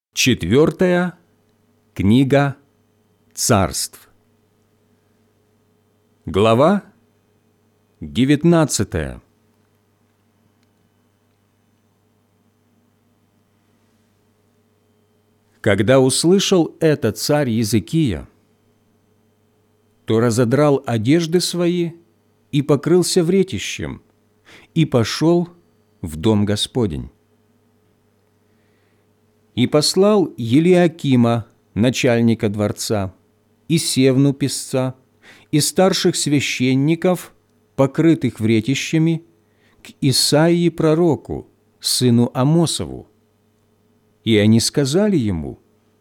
Четвертая книга Царств. Глава 19. Когда услышал это царь Езекия, то разодрал одежды свои и покрылся вретищем, и пошел в дом Господень. И послал Елиакима, начальника дворца, и Севну писца, и старших священников, покрытых вретищами, к Исаии пророку, сыну Амосову. И они сказали ему: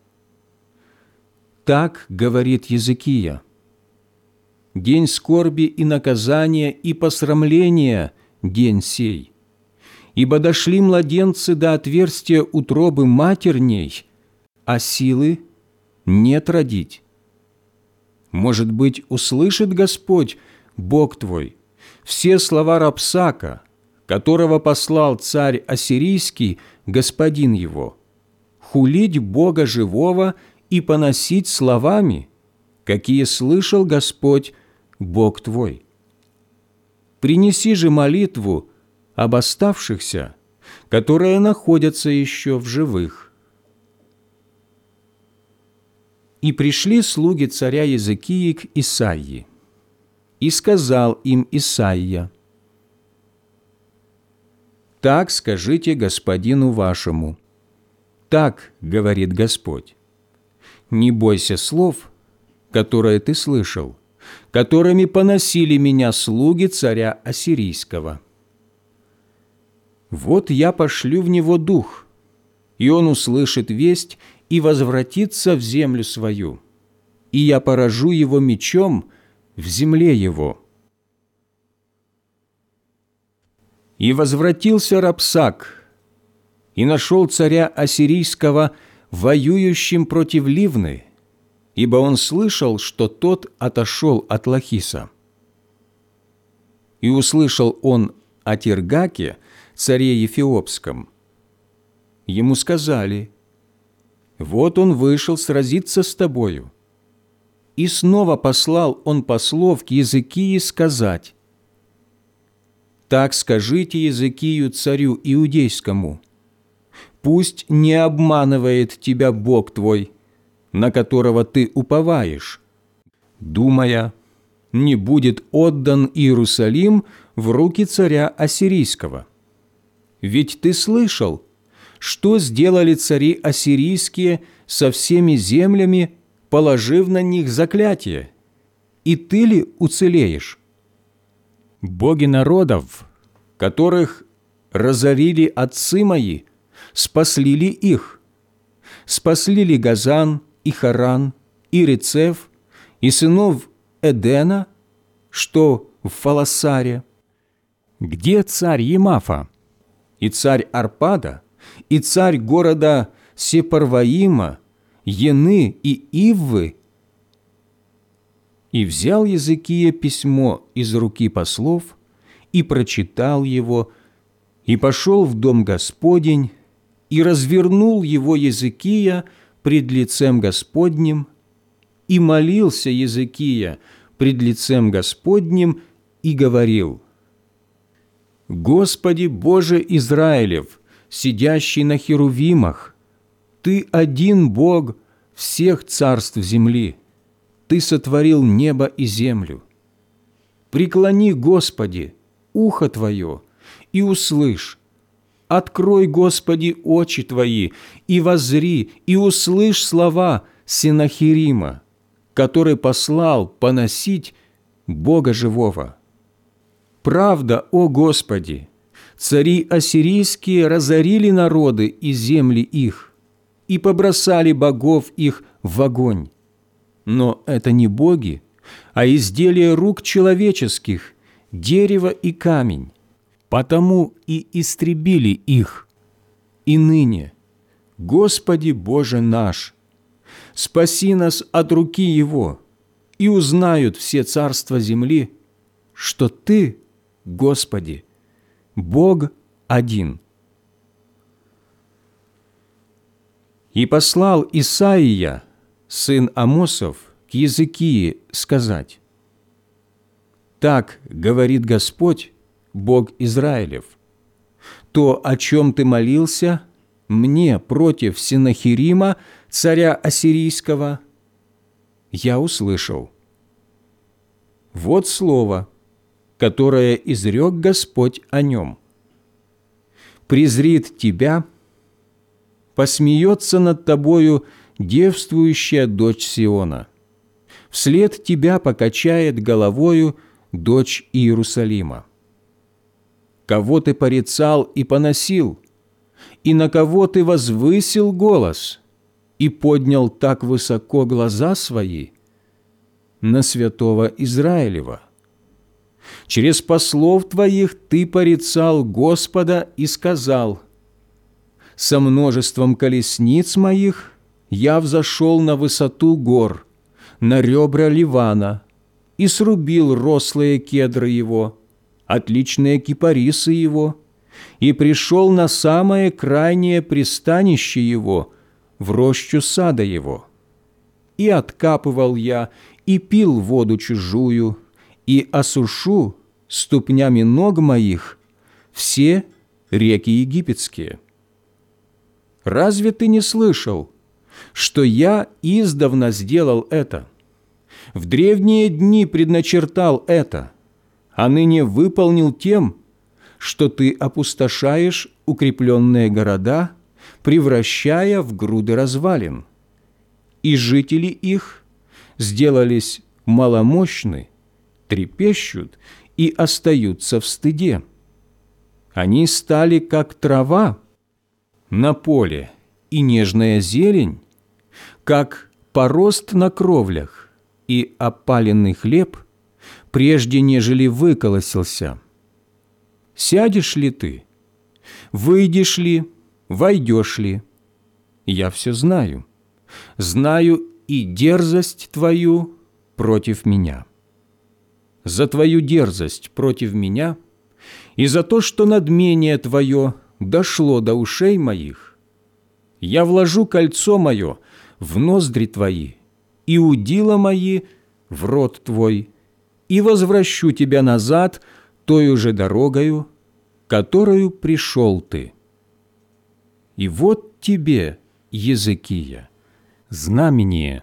«Так говорит Езекия: день скорби и наказания и посрамления день сей, ибо дошли младенцы до отверстия утробы матерней, а силы нет родить. Может быть, услышит Господь, Бог твой, все слова Рабсака, которого послал царь ассирийский, господин его, хулить Бога живого и поносить словами, какие слышал Господь, Бог твой. Принеси же молитву об оставшихся, которые находятся еще в живых». И пришли слуги царя Езекии к Исаии, и сказал им Исаия: «Так скажите господину вашему, так говорит Господь: не бойся слов, которые ты слышал, которыми поносили меня слуги царя ассирийского. Вот я пошлю в него дух, и он услышит весть и возвратится в землю свою, и я поражу его мечом в земле его». И возвратился Рабсак, и нашел царя ассирийского воюющим против Ливны, ибо он слышал, что тот отошел от Лахиса. И услышал он о Тиргаке, царе Ефиопском. Ему сказали: «Вот он вышел сразиться с тобою». И снова послал он послов к Езекии сказать: «Так скажите Езекию царю иудейскому: пусть не обманывает тебя Бог твой, на которого ты уповаешь, думая, не будет отдан Иерусалим в руки царя ассирийского. Ведь ты слышал, что сделали цари ассирийские со всеми землями, положив на них заклятие, и ты ли уцелеешь? Боги народов, которых разорили отцы мои, спасли ли их? Спасли ли Газан и Харан и Рецеф и сынов Эдена, что в Фаласаре? Где царь Емафа и царь Арпада, и царь города Сепарваима, Ены и Иввы?» И взял Езекия письмо из руки послов, и прочитал его, и пошел в дом Господень, и развернул его Езекия пред лицем Господним, и молился Езекия пред лицем Господним, и говорил: «Господи Боже Израилев, сидящий на херувимах, Ты один Бог всех царств земли, Ты сотворил небо и землю. Преклони, Господи, ухо Твое и услышь. Открой, Господи, очи Твои и воззри, и услышь слова Сенахирима, который послал поносить Бога живого. Правда, о Господи, цари ассирийские разорили народы и земли их и побросали богов их в огонь. Но это не боги, а изделия рук человеческих, дерево и камень, потому и истребили их. И ныне, Господи Боже наш, спаси нас от руки его, и узнают все царства земли, что Ты, Господи, Бог один». И послал Исаия, сын Амосов, к Иезекии сказать: «Так говорит Господь, Бог Израилев, то, о чем ты молился мне против Сеннахерима, царя Ассирийского, я услышал. Вот слово, которое изрек Господь о нем. Презрит тебя, посмеется над тобою девствующая дочь Сиона, вслед тебя покачает головою дочь Иерусалима. Кого ты порицал и поносил, и на кого ты возвысил голос и поднял так высоко глаза свои? На святого Израилева. Через послов твоих ты порицал Господа и сказал: со множеством колесниц моих я взошел на высоту гор, на ребра Ливана, и срубил рослые кедры его, отличные кипарисы его, и пришел на самое крайнее пристанище его, в рощу сада его. И откапывал я, и пил воду чужую, и осушу ступнями ног моих все реки египетские. Разве ты не слышал, что я издавна сделал это? В древние дни предначертал это, а ныне выполнил тем, что ты опустошаешь укрепленные города, превращая в груды развалин, и жители их сделались маломощны, трепещут и остаются в стыде. Они стали, как трава на поле и нежная зелень, как порост на кровлях и опаленный хлеб, прежде нежели выколосился. Сядешь ли ты? Выйдешь ли? Войдешь ли? Я все знаю. Знаю и дерзость твою против меня. За твою дерзость против меня и за то, что надмение твое дошло до ушей моих, я вложу кольцо мое в ноздри твои и удила мои в рот твой, и возвращу тебя назад тою же дорогою, которую пришел ты. И вот тебе, Иезекия, знамение.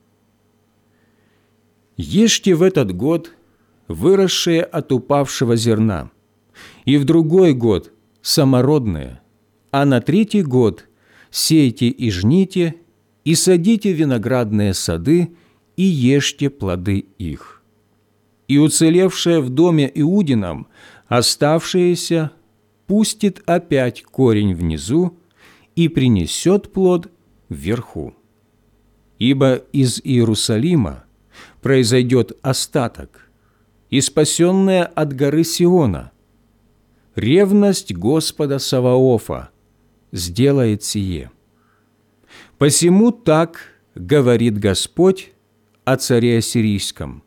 Ешьте в этот год выросшее от упавшего зерна, и в другой год самородное, а на третий год сейте и жните, и садите виноградные сады, и ешьте плоды их. И уцелевшее в доме Иудином, оставшееся, пустит опять корень внизу и принесет плод вверху. Ибо из Иерусалима произойдет остаток, и спасенная от горы Сиона, ревность Господа Саваофа сделает сие. Посему так говорит Господь о царе Ассирийском: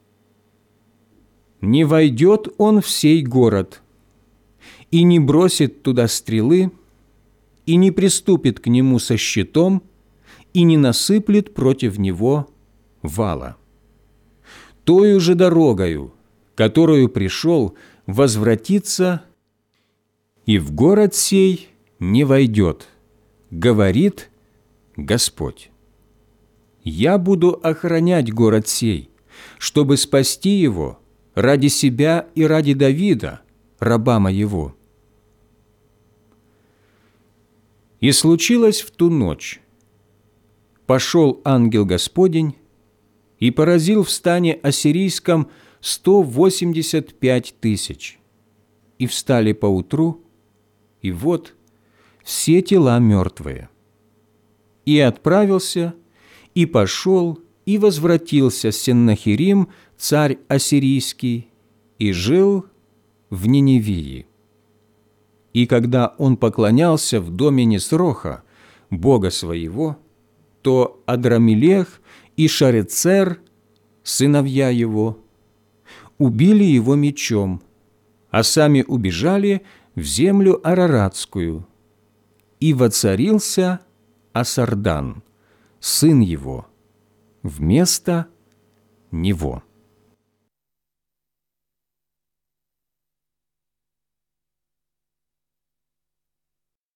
не войдет он в сей город, и не бросит туда стрелы, и не приступит к нему со щитом, и не насыплет против него вала. Тою же дорогою, которую пришел, возвратится, и в город сей не войдет, говорит Господь. Я буду охранять город сей, чтобы спасти его ради себя и ради Давида, раба моего. И случилось в ту ночь, пошел ангел Господень и поразил в стане ассирийском 185 тысяч, и встали поутру, и вот все тела мертвые. И отправился, и пошел, и возвратился Сеннахерим, царь ассирийский, и жил в Ниневии. И когда он поклонялся в доме Несроха, бога своего, то Адрамелех и Шарецер, сыновья его, убили его мечом, а сами убежали в землю Араратскую, и воцарился Асардан, сын его, вместо него.